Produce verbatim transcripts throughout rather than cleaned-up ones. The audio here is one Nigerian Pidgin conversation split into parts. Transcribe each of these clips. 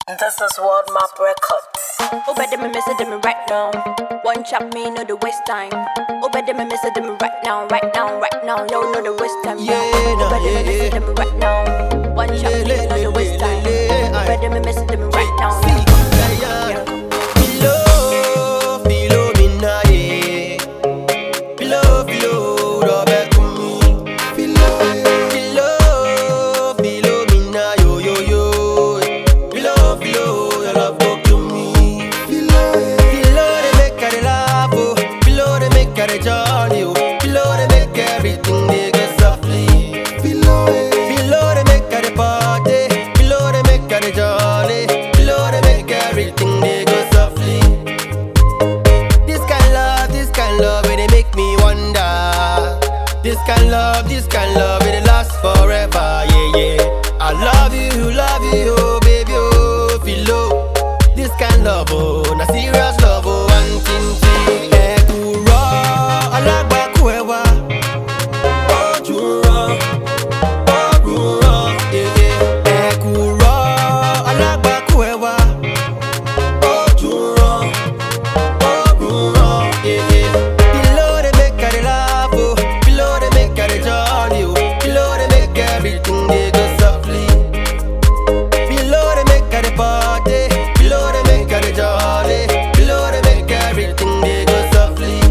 This is World Map Records. Oh, better me message them right now. One chop me, no the waste time. Oh, better me message them right now, right now, right now. No, no the waste time. Yeah, Oh, nah, better yeah, me message them right now. One chop Le, me, le, no le, the waste le, time. le, le, Oh, better me message them right now. See, Diana, Philo, Philomena, yeah. Philo, Philo, Robert Kumi. Philo, Philo, Philomena, yo, yo, yo. Philo, Philo, your love go to me. Philo, Philo, they make her laugh, oh. Philo, they make her jolly, oh. Philo, they make everything they go softly. Philo, Philo, they make her party. Philo, they make her jolly. Philo, they make everything they go softly. This kind love, this kind love, where they make me wonder. This kind love, this kind love, where they last forever. Yeah, yeah. I love you, love you, oh baby, oh Philo. This kind love, oh, na serious love, oh, one thing, thing. Eh, kuro, alagba kuewa. Oh, juro, oh, kuro, yeah, yeah. Eh, kuro, alagba kuewa. Oh, juro, oh, kuro, yeah, yeah. Philo, they make her laugh, oh. Philo, they make her jolly, oh. Philo, they make everything they go softly. Philo, they make her party. Philo, they make her jolly. Philo, they make everything they go softly.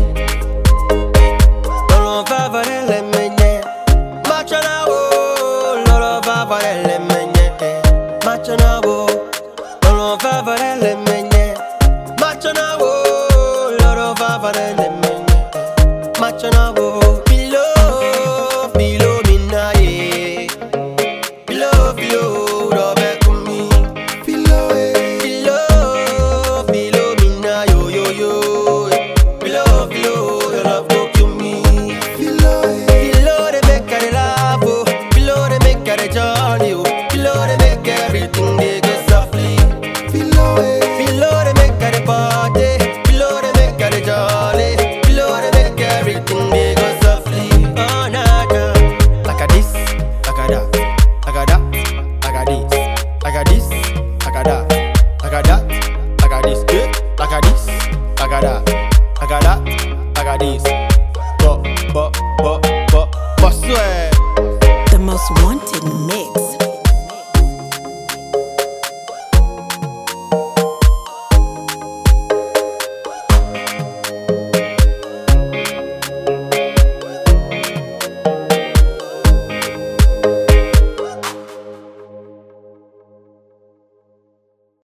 Loro favore le menye, machana wo. Loro favore le menye, machana wo. Loro favore le menye, machana wo. Loro favore le menye, machana wo. Philo, Philomena, yeah. Philo, Philo, Robert Kumi. Philo, Philo, Philomena, yo, yo, yo. Philo, Philo, your love go to me. Philo, Philo, they make her laugh, oh. Philo, they make her jolly, oh. Philo, they make everything they go softly. Philo, Philo, they make her party. Philo, they make her jolly. Philo, they make everything they go softly. Oh, nah, nah. Like a this, like a that, like a that, like a this, like a this, like a that.